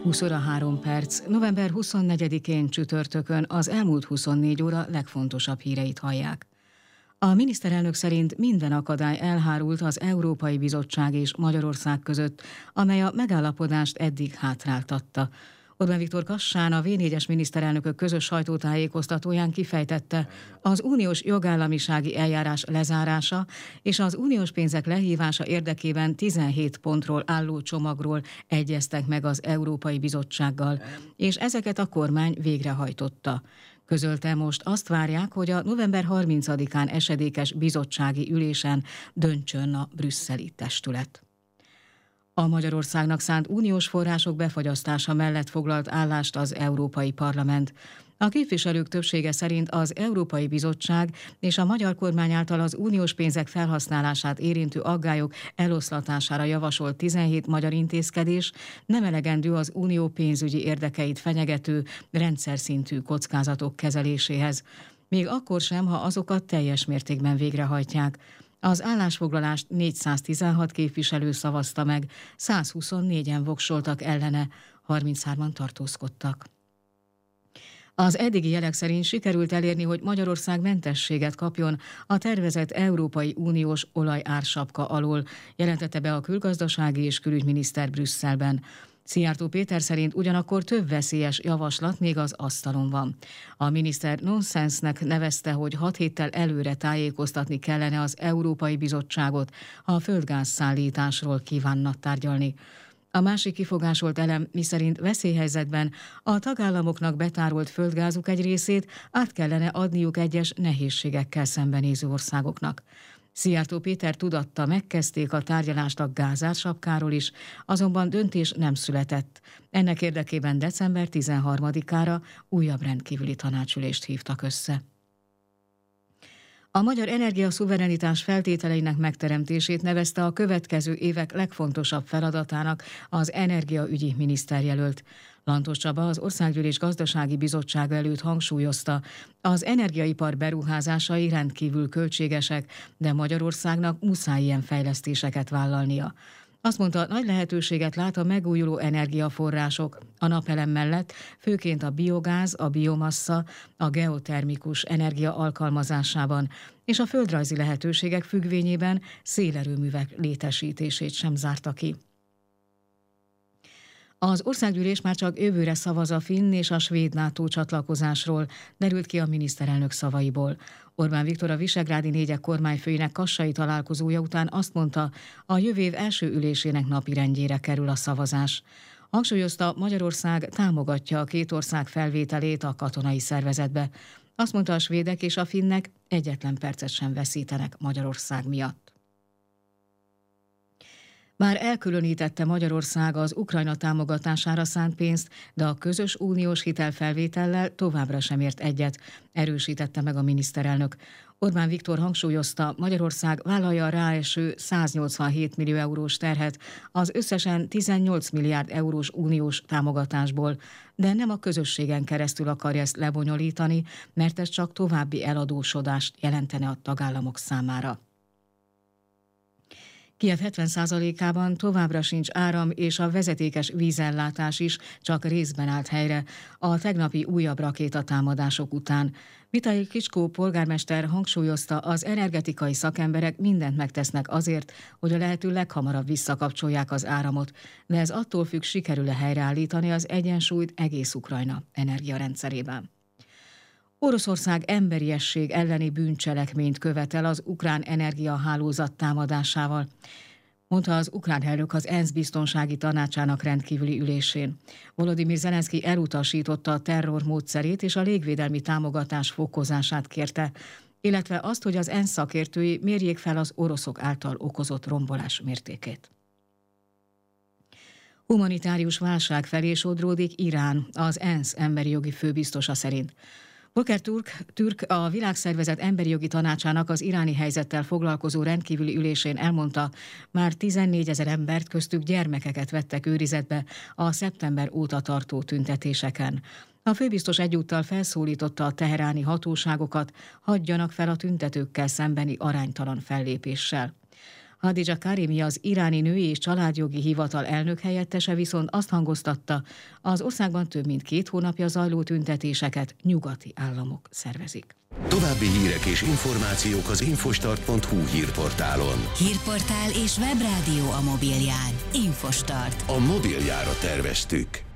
20 óra 3 perc, november 24-én csütörtökön az elmúlt 24 óra legfontosabb híreit hallják. A miniszterelnök szerint minden akadály elhárult az Európai Bizottság és Magyarország között, amely a megállapodást eddig hátráltatta. Orbán Viktor Kassán, a V4-es miniszterelnökök közös sajtótájékoztatóján kifejtette, az uniós jogállamisági eljárás lezárása és az uniós pénzek lehívása érdekében 17 pontról álló csomagról egyeztek meg az Európai Bizottsággal, és ezeket a kormány végrehajtotta. Közölte, most azt várják, hogy a november 30-án esedékes bizottsági ülésen döntsön a brüsszeli testület. A Magyarországnak szánt uniós források befagyasztása mellett foglalt állást az Európai Parlament. A képviselők többsége szerint az Európai Bizottság és a magyar kormány által az uniós pénzek felhasználását érintő aggályok eloszlatására javasolt 17 magyar intézkedés nem elegendő az unió pénzügyi érdekeit fenyegető rendszer szintű kockázatok kezeléséhez. Még akkor sem, ha azokat teljes mértékben végrehajtják. Az állásfoglalást 416 képviselő szavazta meg, 124-en voksoltak ellene, 33-an tartózkodtak. Az eddigi jelek szerint sikerült elérni, hogy Magyarország mentességet kapjon a tervezett Európai Uniós olajársapka alól, jelentette be a külgazdasági és külügyminiszter Brüsszelben. Szijjártó Péter szerint ugyanakkor több veszélyes javaslat még az asztalon van. A miniszter nonsensnek nevezte, hogy 6 héttel előre tájékoztatni kellene az Európai Bizottságot, ha a földgázszállításról kívánnak tárgyalni. A másik kifogásolt elem, miszerint veszélyhelyzetben a tagállamoknak betárolt földgázuk egy részét át kellene adniuk egyes nehézségekkel szembenéző országoknak. Szijjártó Péter tudatta, megkezdték a tárgyalást a gázársapkáról is, azonban döntés nem született. Ennek érdekében december 13-ára újabb rendkívüli tanácsülést hívtak össze. A magyar energiaszuverenitás feltételeinek megteremtését nevezte a következő évek legfontosabb feladatának az energiaügyi miniszterjelölt. Lantos Csaba az Országgyűlés Gazdasági Bizottsága előtt hangsúlyozta, az energiaipar beruházásai rendkívül költségesek, de Magyarországnak muszáj ilyen fejlesztéseket vállalnia. Azt mondta, nagy lehetőséget lát a megújuló energiaforrások, a napelem mellett főként a biogáz, a biomassa, a geotermikus energia alkalmazásában, és a földrajzi lehetőségek függvényében szélerőművek létesítését sem zárta ki. Az országgyűlés már csak jövőre szavaz a finn és a svéd NATO csatlakozásról, derült ki a miniszterelnök szavaiból. Orbán Viktor a Visegrádi négyek kormányfőinek kassai találkozója után azt mondta, a jövő év első ülésének napirendjére kerül a szavazás. Hangsúlyozta, Magyarország támogatja a két ország felvételét a katonai szervezetbe. Azt mondta, a svédek és a finnek egyetlen percet sem veszítenek Magyarország miatt. Már elkülönítette Magyarország az Ukrajna támogatására szánt pénzt, de a közös uniós hitelfelvétellel továbbra sem ért egyet, erősítette meg a miniszterelnök. Orbán Viktor hangsúlyozta, Magyarország vállalja a ráeső 187 millió eurós terhet az összesen 18 milliárd eurós uniós támogatásból, de nem a közösségen keresztül akarja ezt lebonyolítani, mert ez csak további eladósodást jelentene a tagállamok számára. Kijev 70%-ában továbbra sincs áram, és a vezetékes vízellátás is csak részben állt helyre a tegnapi újabb rakétatámadások után. Vitai Kicskó polgármester hangsúlyozta, az energetikai szakemberek mindent megtesznek azért, hogy a lehető leghamarabb visszakapcsolják az áramot, de ez attól függ, sikerül-e helyreállítani az egyensúlyt egész Ukrajna energiarendszerében. Oroszország emberiesség elleni bűncselekményt követel az ukrán energiahálózat támadásával, mondta az ukrán elnök az ENSZ biztonsági tanácsának rendkívüli ülésén. Volodymyr Zelenszky elutasította a terror módszerét és a légvédelmi támogatás fokozását kérte, illetve azt, hogy az ENSZ szakértői mérjék fel az oroszok által okozott rombolás mértékét. Humanitárius válság felé sodródik Irán, az ENSZ emberi jogi főbiztosa szerint. Volker Türk a Világszervezet Emberi Jogi Tanácsának az iráni helyzettel foglalkozó rendkívüli ülésén elmondta, már 14 000 embert, köztük gyermekeket vettek őrizetbe a szeptember óta tartó tüntetéseken. A főbiztos egyúttal felszólította a teheráni hatóságokat, hagyjanak fel a tüntetőkkel szembeni aránytalan fellépéssel. Hadija Karimi, az iráni Női és Családjogi Hivatal elnök helyettese viszont azt hangoztatta, az országban több mint 2 hónapja zajló tüntetéseket nyugati államok szervezik. További hírek és információk az infostart.hu hírportálon. Hírportál és webrádió a mobilján. Infostart. A mobiljára terveztük.